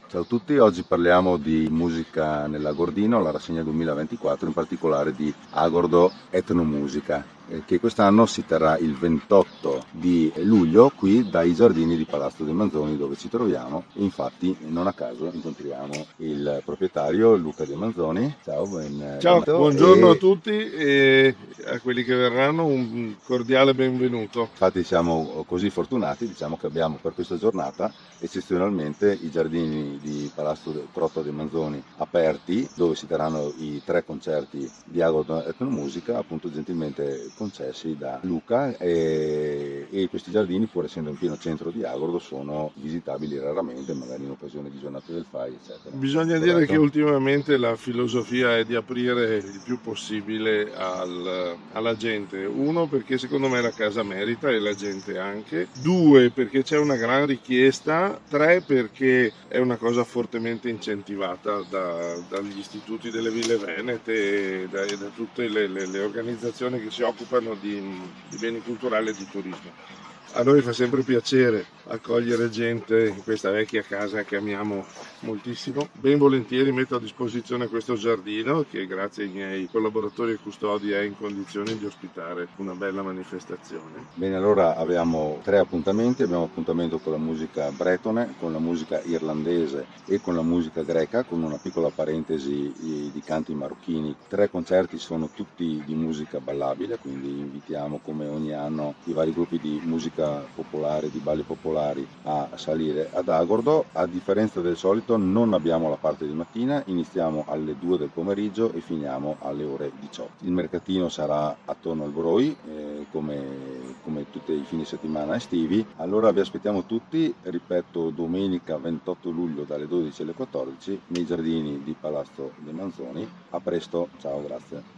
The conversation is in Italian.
Ciao a tutti, oggi parliamo di musica nell'Agordino, la rassegna 2024, in particolare di Agordo Etnomusica, che quest'anno si terrà il 28 di luglio qui dai giardini di Palazzo dei Manzoni dove ci troviamo. E infatti non a caso incontriamo il proprietario Luca De Manzoni. Ciao, Ciao, benvenuto. buongiorno a E tutti e a quelli che verranno un cordiale benvenuto. infatti siamo così fortunati, diciamo che abbiamo per questa giornata eccezionalmente i giardini di Palazzo Trotto dei Manzoni aperti, dove si terranno i 3 concerti di Agordo Etnomusica, appunto gentilmente concessi da Luca, e questi giardini, pur essendo in pieno centro di Agordo, sono visitabili raramente, magari in occasione di giornate del FAI, eccetera. Bisogna dire che Corretto? ultimamente la filosofia è di aprire il più possibile alla gente. Uno, perché secondo me la casa merita e la gente anche. Due, perché c'è una gran richiesta. Tre, perché è una cosa fortemente incentivata dagli istituti delle Ville Venete e da tutte le organizzazioni che si occupano di beni culturali e di turismo. A noi fa sempre piacere accogliere gente in questa vecchia casa che amiamo moltissimo. Ben volentieri metto a disposizione questo giardino che grazie ai miei collaboratori e custodi è in condizioni di ospitare una bella manifestazione. Bene, allora abbiamo 3 appuntamenti, abbiamo appuntamento con la musica bretone, con la musica irlandese e con la musica greca, con una piccola parentesi di canti marocchini. 3 concerti sono tutti di musica ballabile, quindi invitiamo come ogni anno i vari gruppi di musica popolare, di balli popolari a salire ad Agordo. A differenza del solito non abbiamo la parte di mattina, iniziamo alle 2 del pomeriggio e finiamo alle ore 18. Il mercatino sarà attorno al Broi, come tutti i fine settimana estivi. Allora vi aspettiamo tutti, ripeto, domenica 28 luglio dalle 12 alle 14 nei giardini di Palazzo dei Manzoni. A presto, ciao, grazie.